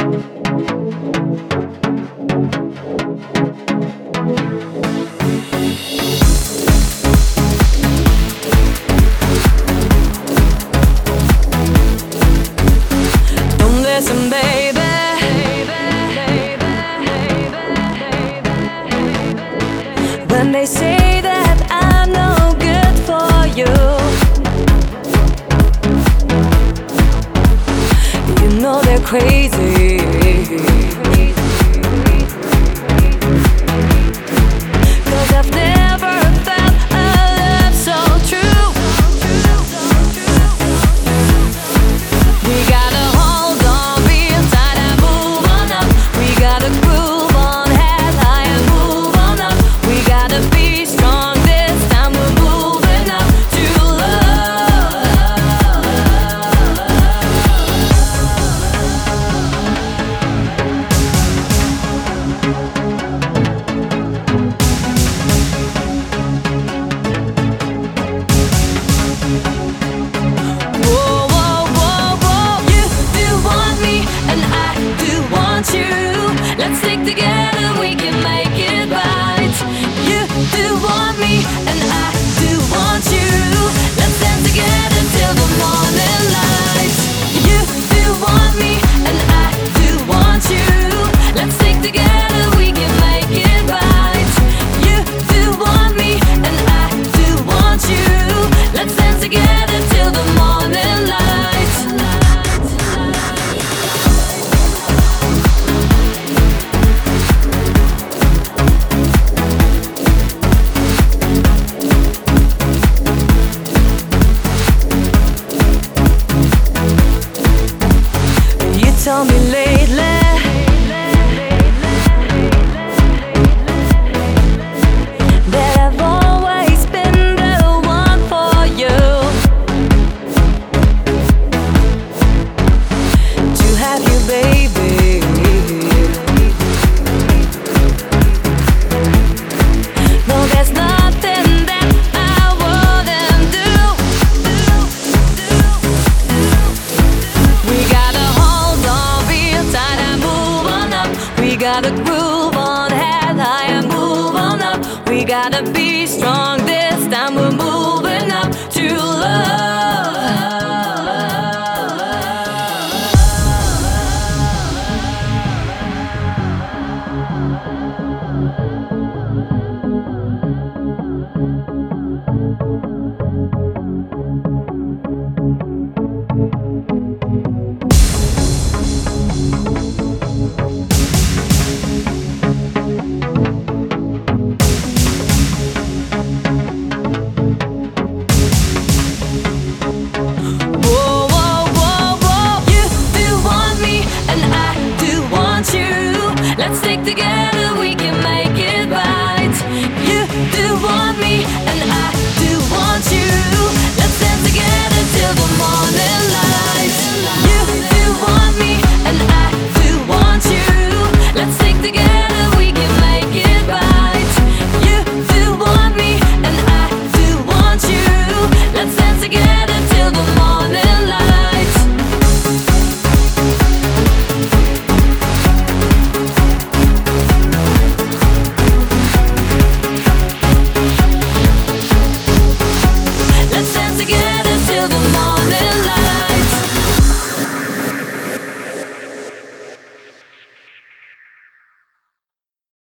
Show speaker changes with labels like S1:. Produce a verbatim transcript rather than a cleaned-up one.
S1: Don't listen, baby. When they say that I'm no good for you, you know they're crazy. 'Cause I've never felt a love so true. We gotta hold on, real tight and move on up. We gotta groove on, head high and move on up. We gotta be strong this time, we're moving up to Whoa, whoa, whoa, whoa. You do want me and I do want you. Let's stick together, we can make it right. You do want me and I do want you. Let's dance together till the morning light. You do want me and I do want you. Let's stick together, we can make it right. You do want me and I do want you. Let's dance together till the morning light. You told me lately that I've always been the one for you. To have you, baby. No, there's nothing that I wouldn't do. We gotta hold on real tight and move on up. We gotta groove on, head high and move on up. We gotta be strong